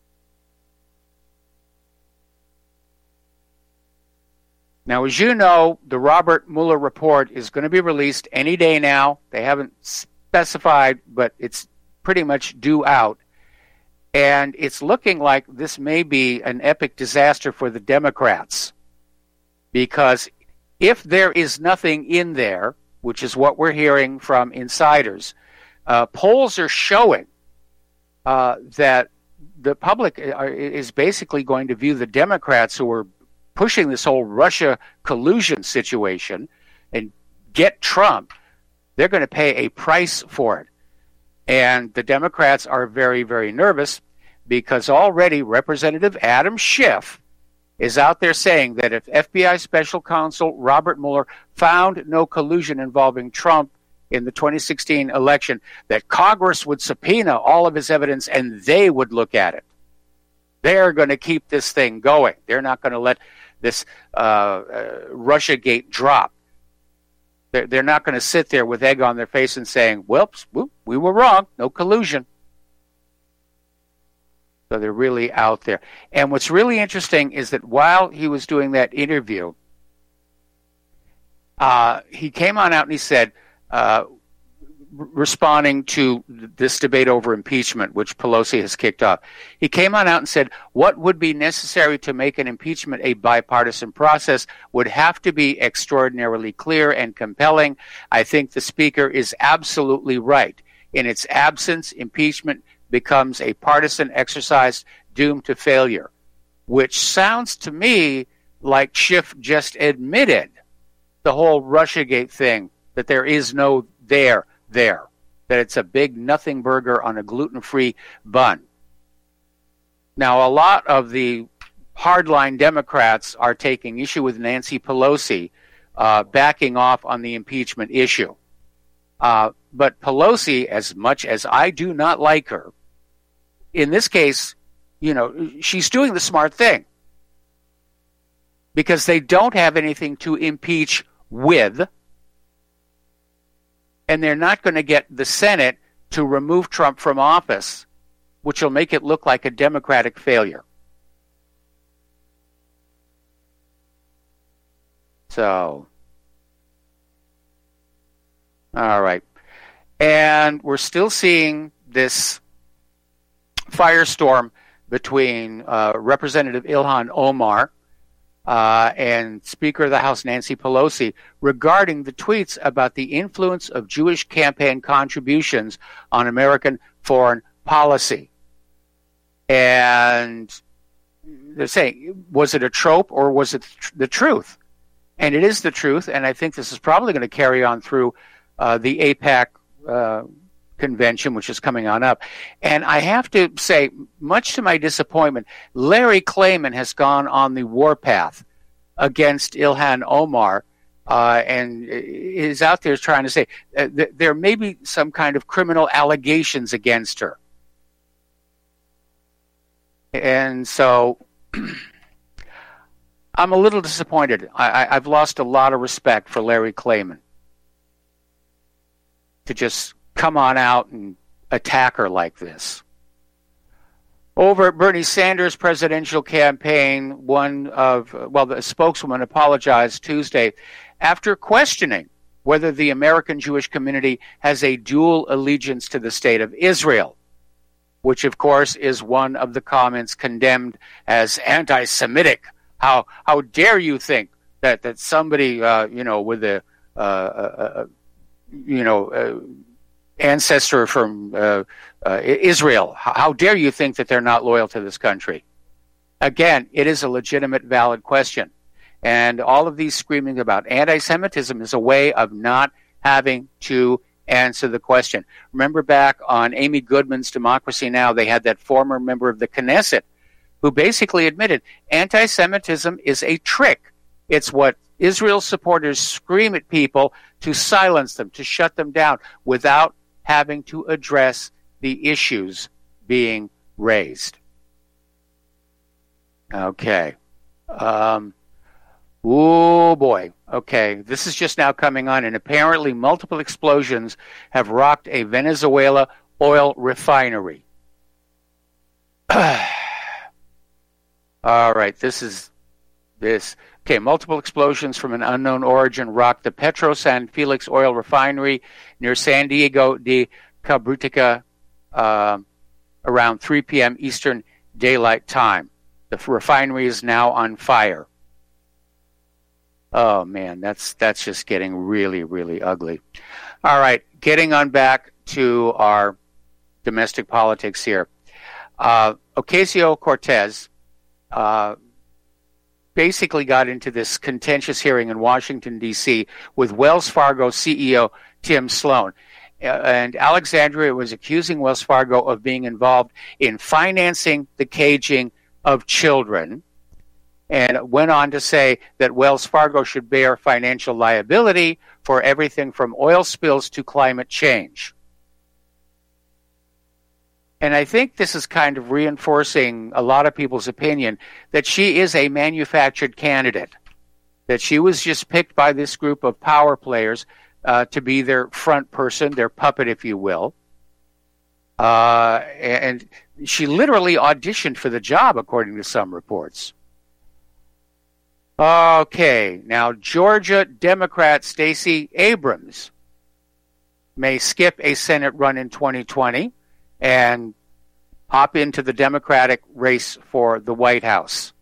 Now, as you know, the Robert Mueller report is going to be released any day now. They haven't specified, but it's pretty much due out. And it's looking like this may be an epic disaster for the Democrats. Because if there is nothing in there, which is what we're hearing from insiders, uh, polls are showing uh, that the public are, is basically going to view the Democrats, who are pushing this whole Russia collusion situation and get Trump, they're going to pay a price for it. And the Democrats are very, very nervous because already Representative Adam Schiff is out there saying that if F B I Special Counsel Robert Mueller found no collusion involving Trump in the twenty sixteen election, that Congress would subpoena all of his evidence and they would look at it. They're going to keep this thing going. They're not going to let this uh, uh, Russiagate drop. They're, they're not going to sit there with egg on their face and saying, whoops, whoop, we were wrong, no collusion. So they're really out there. And what's really interesting is that while he was doing that interview, uh, he came on out and he said, uh, responding to this debate over impeachment, which Pelosi has kicked off. He came on out and said, what would be necessary to make an impeachment a bipartisan process would have to be extraordinarily clear and compelling. I think the Speaker is absolutely right. In its absence, impeachment becomes a partisan exercise doomed to failure, which sounds to me like Schiff just admitted the whole Russiagate thing, that there is no there. there, that it's a big nothing burger on a gluten-free bun. Now, a lot of the hardline Democrats are taking issue with Nancy Pelosi uh, backing off on the impeachment issue. Uh, but Pelosi, as much as I do not like her, in this case, you know, she's doing the smart thing because they don't have anything to impeach with, and they're not going to get the Senate to remove Trump from office, which will make it look like a Democratic failure. So, all right. And we're still seeing this firestorm between uh, Representative Ilhan Omar uh, and Speaker of the House Nancy Pelosi regarding the tweets about the influence of Jewish campaign contributions on American foreign policy. And they're saying, was it a trope or was it the truth? And it is the truth, and I think this is probably going to carry on through uh, the AIPAC uh, convention, which is coming on up. And I have to say, much to my disappointment, Larry Klayman has gone on the warpath against Ilhan Omar, uh, and is out there trying to say uh, th- there may be some kind of criminal allegations against her. And so I'm a little disappointed. I, I, I've lost a lot of respect for Larry Klayman to just come on out and attack her like this. Over at Bernie Sanders' presidential campaign, one of, well, the spokeswoman apologized Tuesday after questioning whether the American Jewish community has a dual allegiance to the state of Israel, which, of course, is one of the comments condemned as anti-Semitic. How how dare you think that that somebody uh, you know with a uh, uh, you know uh, ancestor from uh, uh, Israel, how dare you think that they're not loyal to this country? Again, it is a legitimate, valid question, and all of these screaming about anti-Semitism is a way of not having to answer the question. Remember back on Amy Goodman's Democracy Now!, they had that former member of the Knesset who basically admitted anti-Semitism is a trick. It's what Israel supporters scream at people to silence them, to shut them down, without having to address the issues being raised. Okay. Um, oh, boy. Okay. This is just now coming on, and apparently multiple explosions have rocked a Venezuela oil refinery. All right, this is this. Okay, multiple explosions from an unknown origin rocked the Petro San Felix oil refinery near San Diego de Cabrutica uh, around three p.m. Eastern Daylight Time. The refinery is now on fire. Oh, man, that's that's just getting really, really ugly. All right, getting on back to our domestic politics here. Uh, Ocasio-Cortez Uh, basically got into this contentious hearing in Washington, D C with Wells Fargo C E O Tim Sloan. Uh, and Alexandria was accusing Wells Fargo of being involved in financing the caging of children, and went on to say that Wells Fargo should bear financial liability for everything from oil spills to climate change. And I think this is kind of reinforcing a lot of people's opinion that she is a manufactured candidate, that she was just picked by this group of power players uh, to be their front person, their puppet, if you will. Uh, and she literally auditioned for the job, according to some reports. Okay, now Georgia Democrat Stacey Abrams may skip a Senate run in twenty twenty and hop into the Democratic race for the White House.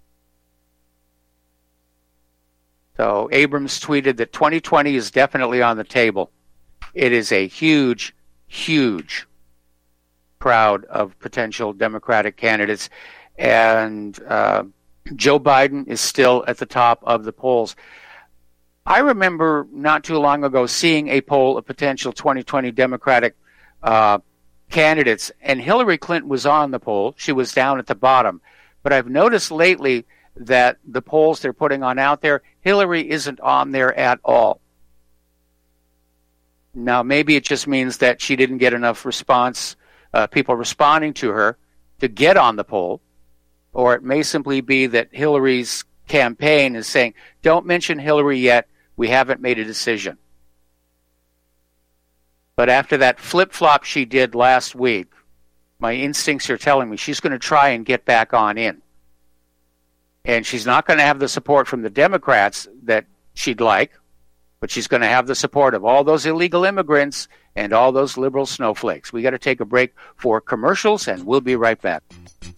So Abrams tweeted that twenty twenty is definitely on the table. It is a huge, huge crowd of potential Democratic candidates, and uh, Joe Biden is still at the top of the polls. I remember not too long ago seeing a poll of potential twenty twenty Democratic uh, candidates, and Hillary Clinton was on the poll. She was down at the bottom. But I've noticed lately that the polls they're putting on out there, Hillary isn't on there at all. Now, maybe it just means that she didn't get enough response, uh, people responding to her, to get on the poll, or it may simply be that Hillary's campaign is saying, don't mention Hillary yet, we haven't made a decision. But after that flip-flop she did last week, my instincts are telling me she's going to try and get back on in. And she's not going to have the support from the Democrats that she'd like, but she's going to have the support of all those illegal immigrants and all those liberal snowflakes. We got to take a break for commercials, and we'll be right back.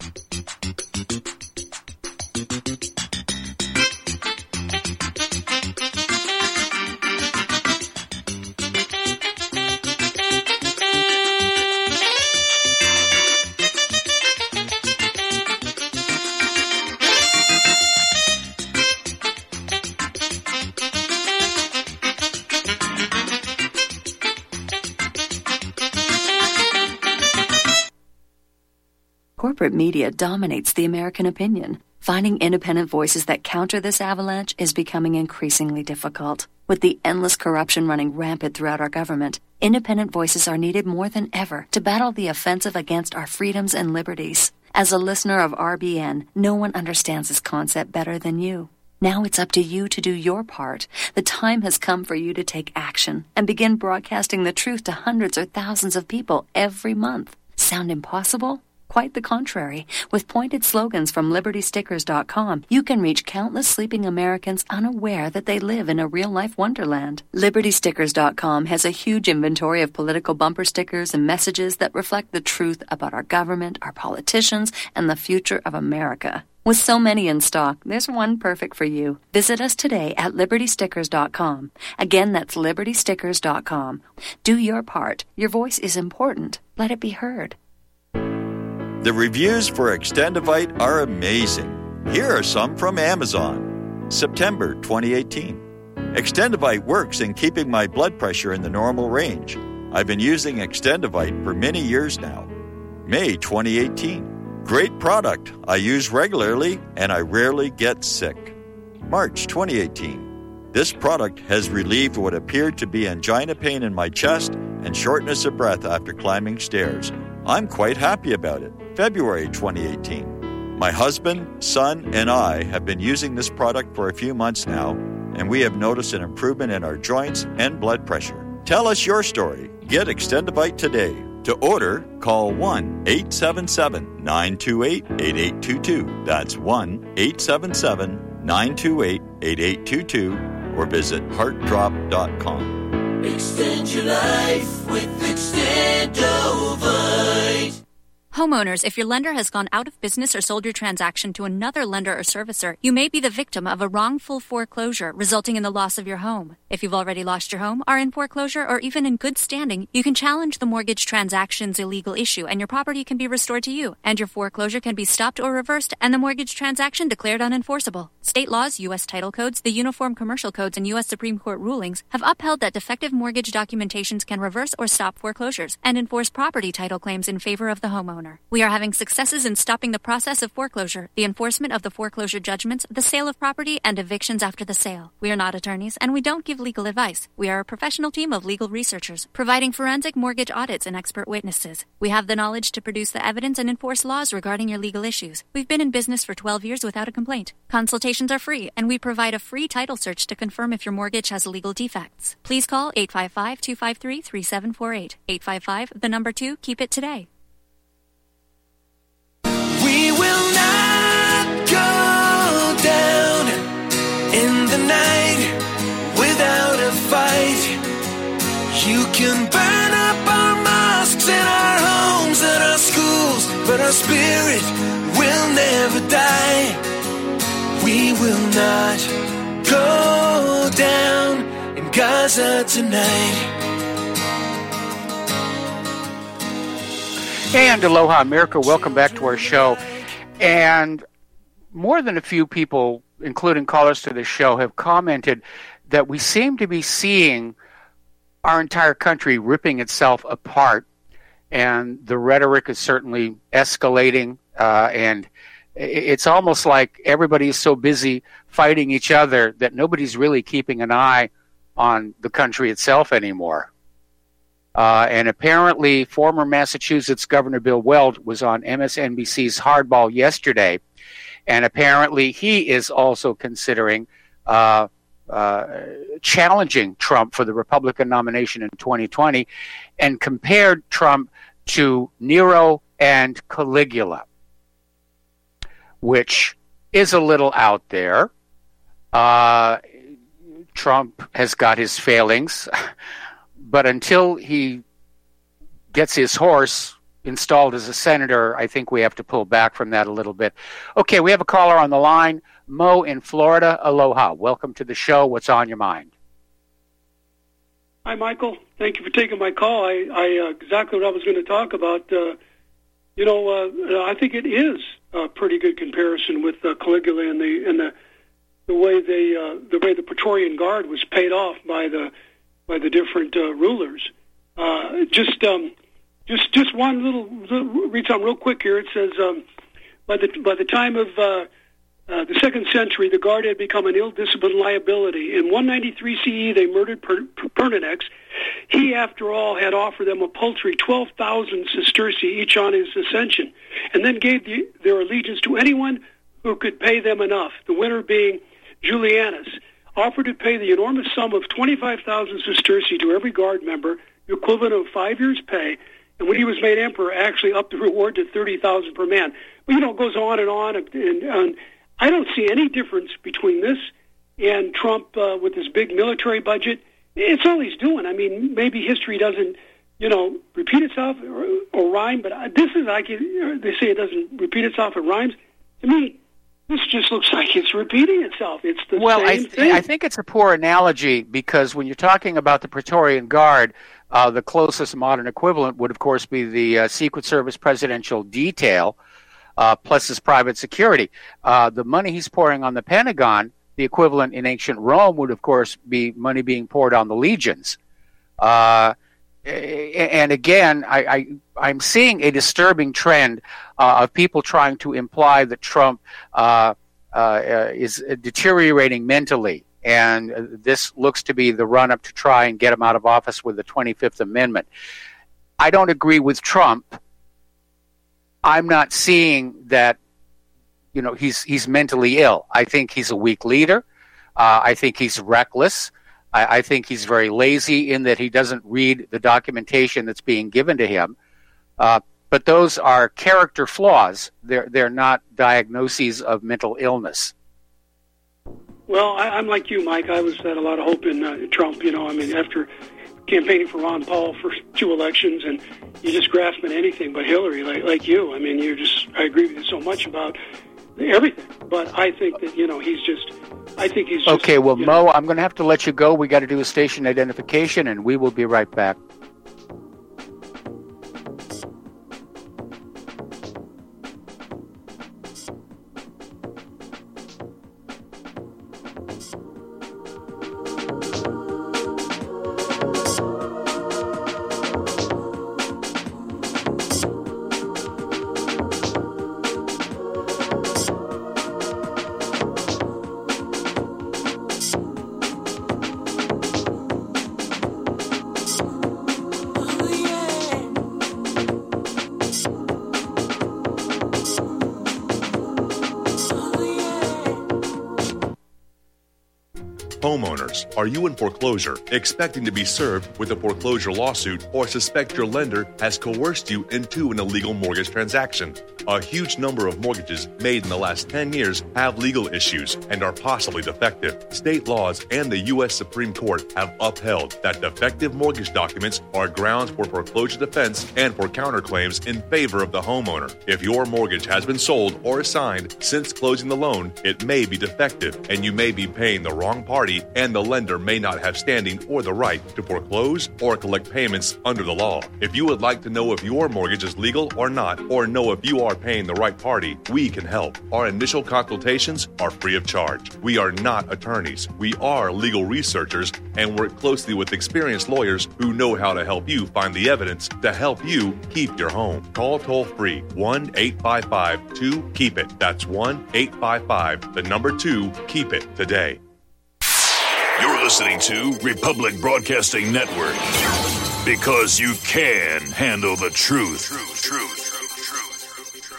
Corporate media dominates the American opinion. Finding independent voices that counter this avalanche is becoming increasingly difficult. With the endless corruption running rampant throughout our government, independent voices are needed more than ever to battle the offensive against our freedoms and liberties. As a listener of R B N, no one understands this concept better than you. Now it's up to you to do your part. The time has come for you to take action and begin broadcasting the truth to hundreds or thousands of people every month. Sound impossible? Quite the contrary. With pointed slogans from Liberty Stickers dot com, you can reach countless sleeping Americans unaware that they live in a real-life wonderland. Liberty Stickers dot com has a huge inventory of political bumper stickers and messages that reflect the truth about our government, our politicians, and the future of America. With so many in stock, there's one perfect for you. Visit us today at Liberty Stickers dot com. Again, that's Liberty Stickers dot com. Do your part. Your voice is important. Let it be heard. The reviews for Extendivite are amazing. Here are some from Amazon. September twenty eighteen. Extendivite works in keeping my blood pressure in the normal range. I've been using Extendivite for many years now. May twenty eighteen. Great product. I use regularly and I rarely get sick. March twenty eighteen. This product has relieved what appeared to be angina pain in my chest and shortness of breath after climbing stairs. I'm quite happy about it. February twenty eighteen. My husband, son, and I have been using this product for a few months now, and we have noticed an improvement in our joints and blood pressure. Tell us your story. Get Extendivite today. To order, call one eight seven seven, nine two eight, eight eight two two. That's one eight seven seven, nine two eight, eight eight two two, or visit heart drop dot com. Extend your life with Extendovite. Homeowners, if your lender has gone out of business or sold your transaction to another lender or servicer, you may be the victim of a wrongful foreclosure resulting in the loss of your home. If you've already lost your home, are in foreclosure, or even in good standing, you can challenge the mortgage transaction's illegal issue and your property can be restored to you, and your foreclosure can be stopped or reversed and the mortgage transaction declared unenforceable. State laws, U S title codes, the Uniform Commercial Codes, and U S Supreme Court rulings have upheld that defective mortgage documentations can reverse or stop foreclosures and enforce property title claims in favor of the homeowner. We are having successes in stopping the process of foreclosure, the enforcement of the foreclosure judgments, the sale of property, and evictions after the sale. We are not attorneys, and we don't give legal advice. We are a professional team of legal researchers, providing forensic mortgage audits and expert witnesses. We have the knowledge to produce the evidence and enforce laws regarding your legal issues. We've been in business for twelve years without a complaint. Consultations are free, and we provide a free title search to confirm if your mortgage has legal defects. Please call eight five five, two five three, three seven four eight. eight five five, the number two, keep it today. We will not go down in the night without a fight. You can burn up our mosques and our homes and our schools, but our spirit will never die. We will not go down in Gaza tonight. And aloha, America. Welcome back to our show. And more than a few people, including callers to the show, have commented that we seem to be seeing our entire country ripping itself apart. And the rhetoric is certainly escalating. Uh, and it's almost like everybody is so busy fighting each other that nobody's really keeping an eye on the country itself anymore. Uh, and apparently, former Massachusetts Governor Bill Weld was on M S N B C's Hardball yesterday, and apparently he is also considering uh, uh, challenging Trump for the Republican nomination in twenty twenty, and compared Trump to Nero and Caligula, which is a little out there. Uh, Trump has got his failings, but until he gets his horse installed as a senator, I think we have to pull back from that a little bit. Okay, we have a caller on the line. Mo in Florida. Aloha. Welcome to the show. What's on your mind? Hi, Michael. Thank you for taking my call. I, I uh, exactly what I was going to talk about. Uh, you know, uh, I think it is a pretty good comparison with uh, Caligula and the and the the way they uh, the way the Praetorian Guard was paid off by the by the different uh, rulers. Uh, just um, just just one little, little read something real quick here. It says um, by the by the time of uh, Uh, the second century, the Guard had become an ill-disciplined liability. In one ninety-three C E, they murdered per- per- Pertinax. He, after all, had offered them a paltry twelve thousand sesterces each on his ascension, and then gave the, their allegiance to anyone who could pay them enough, the winner being Julianus, offered to pay the enormous sum of twenty-five thousand sesterces to every Guard member, the equivalent of five years' pay, and when he was made emperor, actually upped the reward to thirty thousand per man. But, you know, it goes on and on, and, and, and I don't see any difference between this and Trump uh, with his big military budget. It's all he's doing. I mean, maybe history doesn't, you know, repeat itself or, or rhyme, but this is like it, they say it doesn't repeat itself, it rhymes. To me, this just looks like it's repeating itself. It's the well, same I th- thing. I think it's a poor analogy because when you're talking about the Praetorian Guard, uh, the closest modern equivalent would, of course, be the uh, Secret Service Presidential Detail, Uh, plus his private security. Uh, the money he's pouring on the Pentagon, the equivalent in ancient Rome would, of course, be money being poured on the legions. Uh, and again, I, I, I'm seeing a disturbing trend uh, of people trying to imply that Trump uh, uh, is deteriorating mentally. And this looks to be the run-up to try and get him out of office with the twenty-fifth Amendment. I don't agree with Trump. I'm not seeing that, you know, he's he's mentally ill. I think he's a weak leader. Uh, I think he's reckless. I, I think he's very lazy in that he doesn't read the documentation that's being given to him. Uh, but those are character flaws. They're they're not diagnoses of mental illness. Well, I, I'm like you, Mike. I was had a lot of hope in uh, Trump. You know, I mean, after campaigning for Ron Paul for two elections, and you just grasping anything but Hillary, like like you. I mean, you're just, I agree with you so much about everything. But I think that, you know, he's just, I think he's just... Okay, well, Mo, know, I'm going to have to let you go. We got to do a station identification, and we will be right back. Homeowners, are you in foreclosure, expecting to be served with a foreclosure lawsuit, or suspect your lender has coerced you into an illegal mortgage transaction? A huge number of mortgages made in the last ten years have legal issues and are possibly defective. State laws and the U S Supreme Court have upheld that defective mortgage documents are grounds for foreclosure defense and for counterclaims in favor of the homeowner. If your mortgage has been sold or assigned since closing the loan, it may be defective and you may be paying the wrong party, and the lender may not have standing or the right to foreclose or collect payments under the law. If you would like to know if your mortgage is legal or not, or know if you are paying the right party, we can help. Our initial consultations are free of charge. We are not attorneys. We are legal researchers and work closely with experienced lawyers who know how to help you find the evidence to help you keep your home. Call toll-free one eight five five two keep it. That's one eight five five, the number two, keep it today. You're listening to Republic Broadcasting Network Because you can handle the truth. Truth, truth.